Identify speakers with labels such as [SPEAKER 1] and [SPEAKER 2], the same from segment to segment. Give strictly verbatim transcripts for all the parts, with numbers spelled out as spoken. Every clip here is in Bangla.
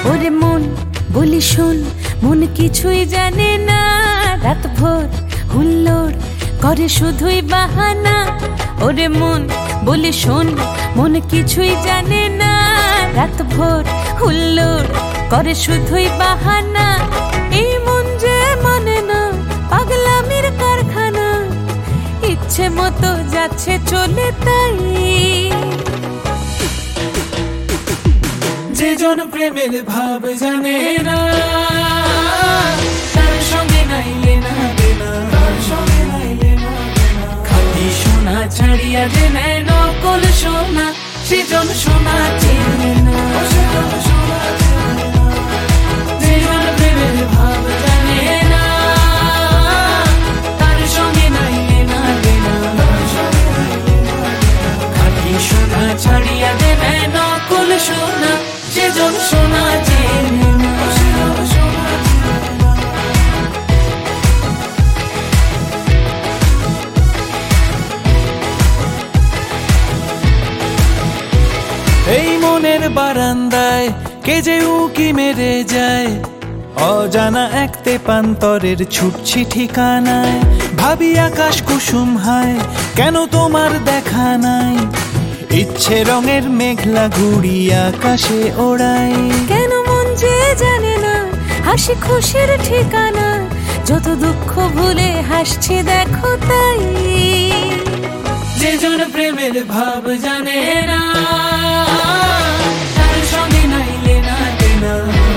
[SPEAKER 1] ওরে মন বলি শোন, মন কিছুই জানে না, রাত ভোর হুল্লোড় করে শুধুই বাহানা। ওরে মন বলি শোন, মন কিছুই জানে না, রাত ভোর হুল্লোড় করে শুধুই বাহানা। এই মন যে মানে না, পাগলামির কারখানা, ইচ্ছে মতো যাচ্ছে চলে তাই।
[SPEAKER 2] যে জন প্রেমের ভাব জানে না, তার সঙ্গে নাইলে না দেনা, তার সঙ্গে নাইলে না দেনা। খাঁটি সোনা ছাড়িয়া যে নেয় নকল সোনা, সে জন সোনা চেনে না। যে জন প্রেমের ভাব জানে না, তার সঙ্গে নাইলে না দেনা, খাঁটি সোনা ছাড়িয়া যে নেয় নকল সোনা, সে জন সোনা চেনে না। এই মনের বারান্দায় কে যে উকি মেরে যায়, অজানা এক তেপান্তরের ছুটছি ঠিকানায়। ভাবি আকাশ কুসুম হায়, কেন তোমার দেখা নাই, ইচ্ছে রঙের মেঘলা ঘুড়ি আকাশে ওড়াই।
[SPEAKER 1] কেন মন যে জানে না, হাসি খুশির ঠিকানা, যত দুঃখ ভুলে হাসছি দেখো তাই।
[SPEAKER 2] যে জন প্রেমের ভাব জানে না, তার সঙ্গে নাইলে না দেনা,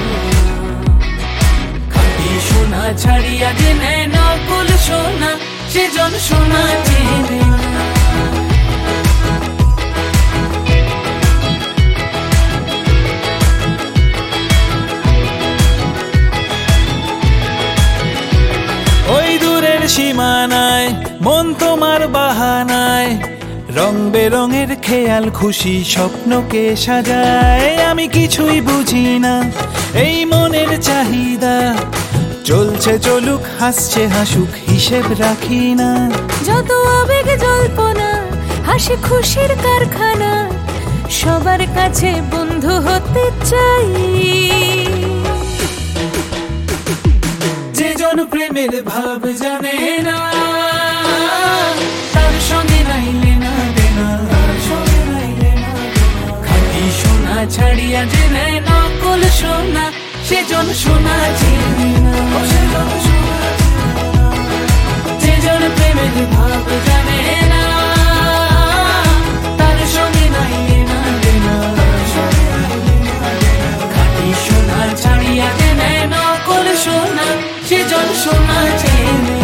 [SPEAKER 2] খাঁটি সোনা ছাড়িয়া যে নেয় নকল সোনা, সে জন সোনা চেনে না। ওই দূরের সীমানায় মন তোমার বাহানায়, রং বেরঙের খেয়াল খুশি স্বপ্নকে সাজায়। আমি কিছুই বুঝি না এই মনের চাহিদা, চলছে চলুক হাসছে হাসুক হিসেব রাখি না।
[SPEAKER 1] যত আবেগ জল্পনা, হাসি খুশির কারখানা, সবার কাছে বন্ধু হতে চাই।
[SPEAKER 2] যে জন প্রেমের ভাব জানে না, তার সঙ্গে নাইলে না দেনা, তার সঙ্গে নাইলে না দেনা। খাঁটি সোনা ছাড়িয়া যে নেয় নকল সোনা, সে জন সোনা চেনে না। যে জন প্রেমের ভাব জানে না, তার সঙ্গে নাইলে না দেনা, খাঁটি সোনা ছাড়িয়া যে নেয় নকল সোনা, সে জন সোনা চেনে।